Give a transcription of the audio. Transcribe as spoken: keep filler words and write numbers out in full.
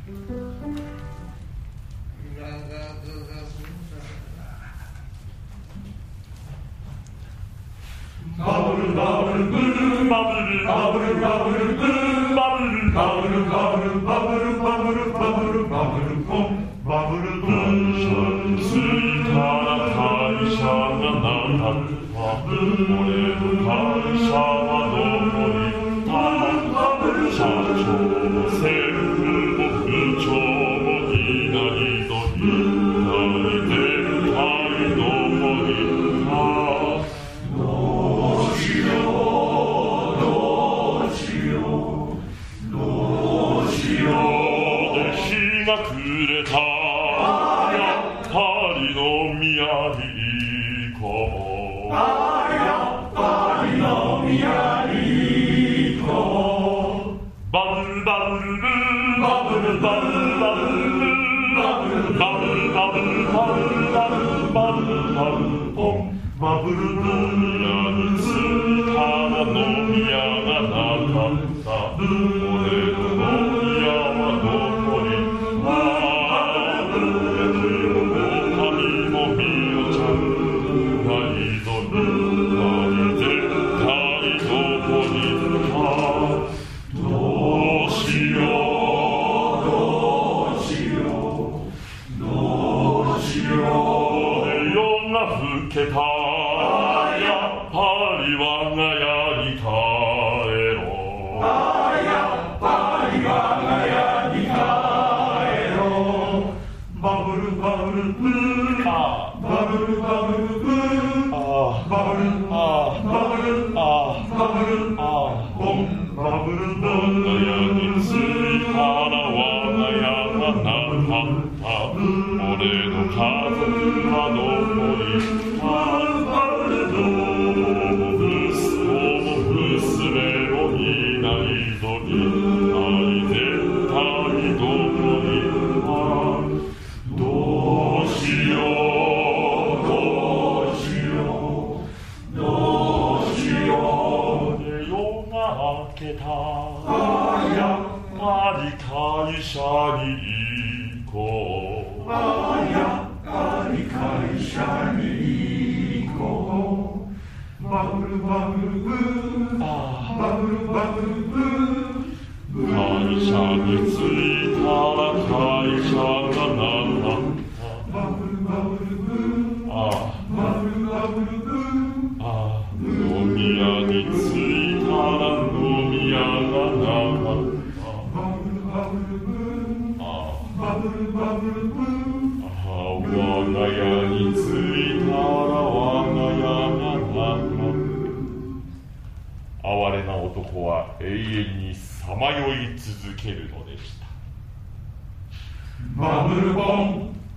Bubble, bubble, boo, bubble, bubble, bubble, boo, bubble, bubble, bubble, bubble, bubble, bubble, bubble, boom, bubble, boom. ついたら会社がなかった俺の会社はどこに社長も専務も部長もいないと一体でかいどこにかどうしようどうしようどうしようで日が暮れたやっぱり飲み屋に行こうああやっぱり飲み屋に行こうバブルバブルブーバブルバブルバブルブーバブルバブルバブルバブルバブルバブルバブルポンバブルブやについたら飲み屋がなかった俺の飲み屋はどこにあるおかみもみおちゃんがいどる何絶対どこにかどうしようどうしようどうしよう夜が更けたやっぱり我が家に帰ろうああやっぱり我が家に帰ろうバブルバブルブーあバブルバブルブーあバブルあバブルあバブルあボンバブルボ我が家ンに着いたら我が家がなかった俺の家族はどこにバブルどうも息子も娘もいないのにあい絶対どこにかどうしようどうしようどうしようで夜が明けたああやっぱり会社に行こうああやっぱり会社に行こうバブルバブルブーあバブルバブルブー会社に着いたら会社がなかったバブルバブルブーあバブルバブルブーあ飲み屋に着いたら飲み屋がなかったバブルバブルブーあバブルバブルブーあ我が家に着いたら我が家がなかった哀れな男は永遠にさまよい続けるのでしたバブルボン